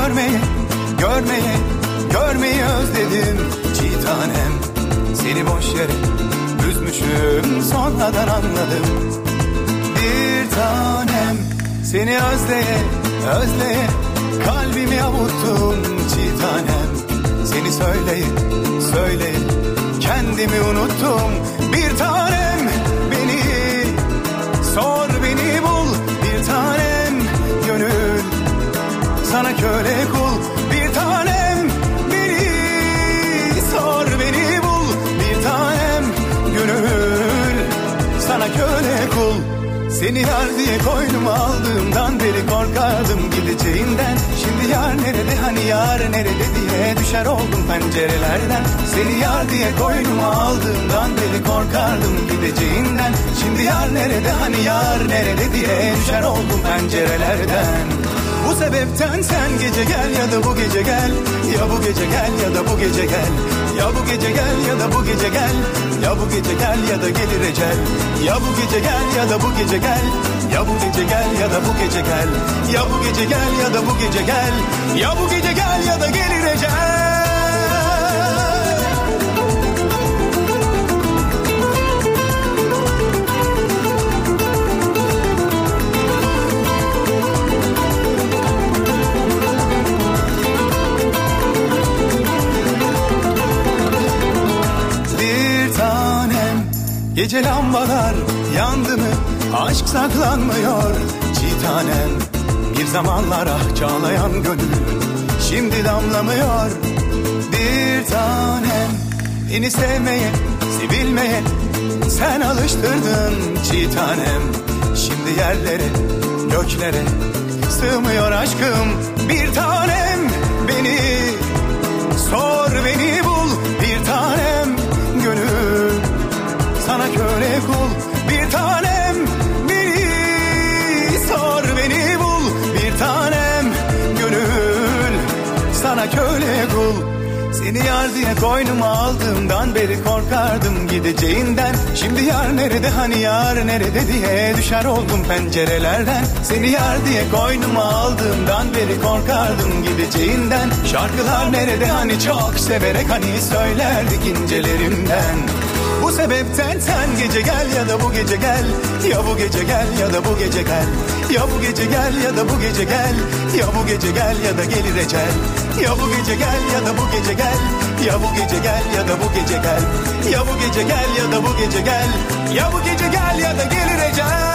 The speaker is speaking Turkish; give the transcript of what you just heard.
görmeyi özledim çiğ tanem. Seni boş yere üzmüşüm, sonradan anladım. Bir tanem, seni özleye kalbimi avuttum çiğ tanem. Seni söyleye kendimi unuttum. Bir tanem, beni sor, beni bul. Bir tanem, gönül sana köle kul. Bir tanem, beni sor, beni bul. Bir tanem, gönül sana köle kul. Seni yar diye koynuma aldığımdan beri korkardım gideceğinden. Şimdi yar nerede, hani yar nerede diye düşer oldum pencerelerden. Seni yar diye koynuma aldığımdan beri korkardım gideceğinden. Şimdi yar nerede, hani yar nerede diye düşer oldum pencerelerden. Bu sebepten sen gece gel ya da bu gece gel. Ya bu gece gel ya da bu gece gel. Ya bu gece gel ya da bu gece gel. Ya bu gece gel ya da gelir ecel. Ya bu gece gel ya da bu gece gel. Ya bu gece gel ya da bu gece gel. Ya bu gece gel ya da bu gece gel. Ya bu gece gel ya da gelir ecel. Gece lambalar yandı mı, aşk saklanmıyor çiğ tanem. Bir zamanlar ah çağlayan gönül şimdi damlamıyor. Bir tanem, beni sevmeye, sevilmeye sen alıştırdın çiğ tanem. Şimdi yerlere, göklere sığmıyor aşkım. Bir tanem, beni sor, beni bul. Bir tanem, gönül sana köle kul. Bir tanem, beni sor, beni bul. Bir tanem, gönül sana köle kul. Seni yar diye koynuma aldığımdan beri korkardım gideceğinden. Şimdi yar nerede, hani yar nerede diye düşer oldum pencerelerden. Seni yar diye koynuma aldığımdan beri korkardım gideceğinden. Şarkılar nerede, hani çok severek hani söylerdik incelerimden. Bu sebepten sen gece gel ya da bu gece gel. Ya bu gece gel ya da bu gece gel. Ya bu gece gel ya da bu gece gel. Ya bu gece gel ya da gelir ecel. Ya bu gece gel ya da bu gece gel. Ya bu gece gel ya da bu gece gel. Ya bu gece gel ya da bu gece gel. Ya bu gece gel ya da gelir ecel.